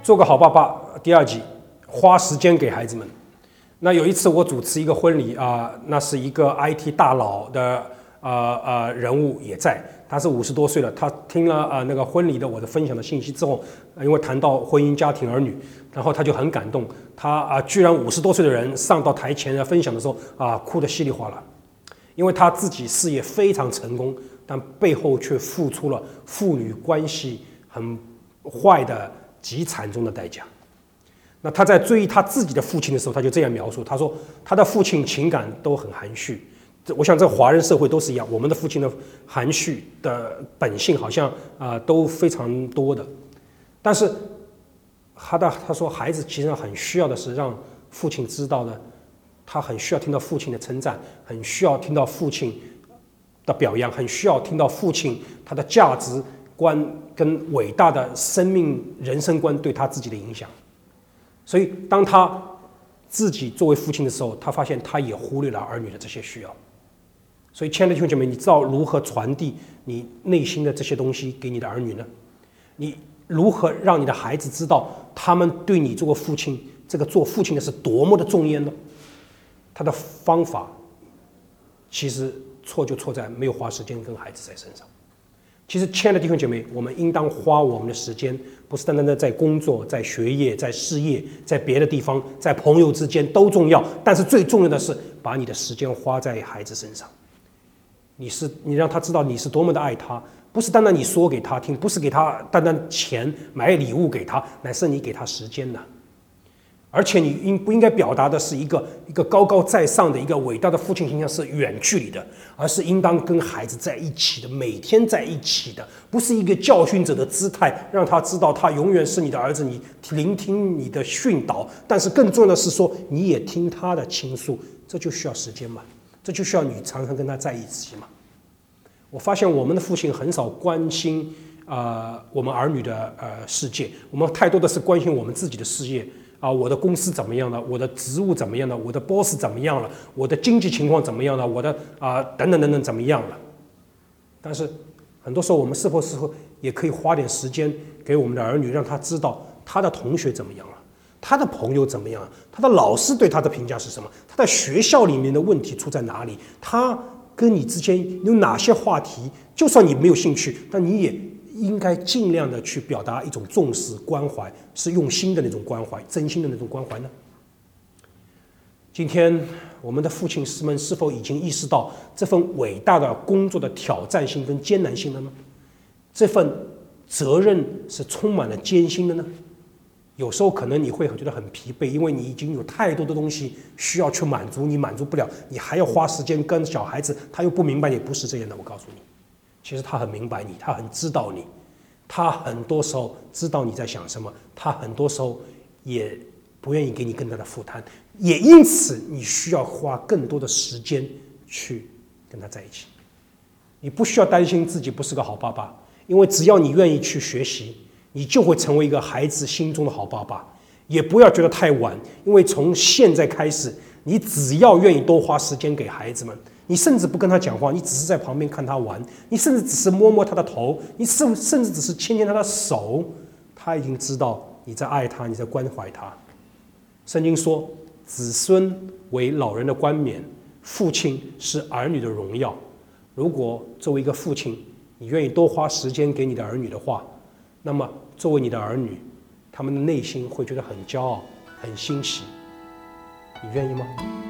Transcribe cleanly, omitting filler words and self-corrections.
做个好爸爸第二集，花时间给孩子们。那有一次我主持一个婚礼那是一个 IT 大佬的人物也在，他是50多岁了，他听了那个婚礼的我的分享的信息之后，因为谈到婚姻、家庭、儿女，然后他就很感动，他居然50多岁的人上到台前分享的时候哭得稀里哗啦，因为他自己事业非常成功，但背后却付出了父女关系很坏的极惨重的代价。那他在追忆他自己的父亲的时候，他就这样描述，他说他的父亲情感都很含蓄，我想这华人社会都是一样，我们的父亲的含蓄的本性好像都非常多的，但是他说孩子其实很需要的是让父亲知道的，他很需要听到父亲的称赞，很需要听到父亲的表扬，很需要听到父亲他的价值观跟伟大的生命人生观对他自己的影响。所以当他自己作为父亲的时候，他发现他也忽略了儿女的这些需要。所以亲爱的弟兄姐妹，你知道如何传递你内心的这些东西给你的儿女呢？你如何让你的孩子知道他们对你这个父亲，这个做父亲的是多么的重要呢？他的方法其实错就错在没有花时间跟孩子在身上。其实亲爱的弟兄姐妹，我们应当花我们的时间，不是单单的在工作、在学业、在事业、在别的地方、在朋友之间都重要，但是最重要的是把你的时间花在孩子身上。你让他知道你是多么的爱他，不是单单你说给他听，不是给他单单钱买礼物给他，乃是你给他时间呢。而且你不应该表达的是一个高高在上的一个伟大的父亲形象是远距离的，而是应当跟孩子在一起的，每天在一起的，不是一个教训者的姿态，让他知道他永远是你的儿子，你聆听你的训导，但是更重要的是说你也听他的倾诉，这就需要时间嘛，这就需要你常常跟他在一起嘛。我发现我们的父亲很少关心我们儿女的世界，我们太多的是关心我们自己的事业。我的公司怎么样了？我的职务怎么样了？我的 boss 怎么样了？我的经济情况怎么样了？我的等等等等怎么样了？但是很多时候我们是否也可以花点时间给我们的儿女，让他知道他的同学怎么样了，他的朋友怎么样了，他的老师对他的评价是什么，他在学校里面的问题出在哪里，他跟你之间有哪些话题，就算你没有兴趣，但你也应该尽量的去表达一种重视关怀，是用心的那种关怀，真心的那种关怀呢？今天我们的父亲们是否已经意识到这份伟大的工作的挑战性跟艰难性了呢？这份责任是充满了艰辛的呢？有时候可能你会觉得很疲惫，因为你已经有太多的东西需要去满足，你满足不了，你还要花时间跟小孩子，他又不明白你不是这样的。我告诉你，其实他很明白你，他很知道你，他很多时候知道你在想什么，他很多时候也不愿意给你更大的负担，也因此你需要花更多的时间去跟他在一起。你不需要担心自己不是个好爸爸，因为只要你愿意去学习，你就会成为一个孩子心中的好爸爸。也不要觉得太晚，因为从现在开始，你只要愿意多花时间给孩子们，你甚至不跟他讲话，你只是在旁边看他玩，你甚至只是摸摸他的头，你甚至只是牵牵他的手，他已经知道你在爱他，你在关怀他。圣经说，子孙为老人的冠冕，父亲是儿女的荣耀。如果作为一个父亲，你愿意多花时间给你的儿女的话，那么作为你的儿女，他们的内心会觉得很骄傲，很欣喜。你愿意吗？